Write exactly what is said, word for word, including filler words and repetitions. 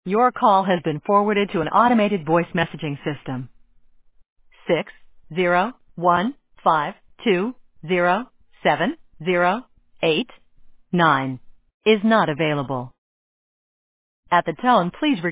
Your call has been forwarded to an automated voice messaging system. Six zero one five two zero seven zero eight nine is not available. At the tone, please record